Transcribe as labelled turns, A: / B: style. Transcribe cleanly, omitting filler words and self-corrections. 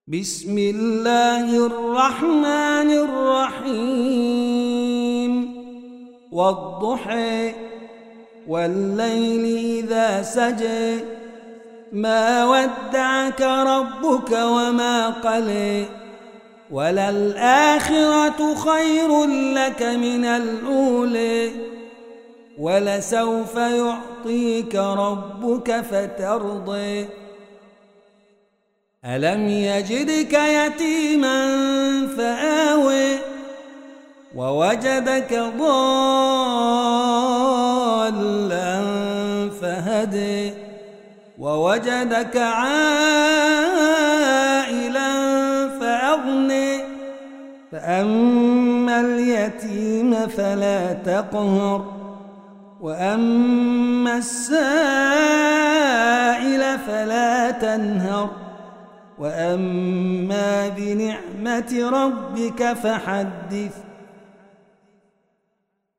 A: بسم الله الرحمن الرحيم والضحى والليل إذا سجى ما ودعك ربك وما قلى وللآخرة خير لك من الأولى ولسوف يعطيك ربك فترضى ألم يجدك يتيما فآوى ووجدك ضالا فهدى ووجدك عائلا فأغنى فأما اليتيم فلا تقهر وأما السائل فلا تنهر وأما بنعمة ربك فحدث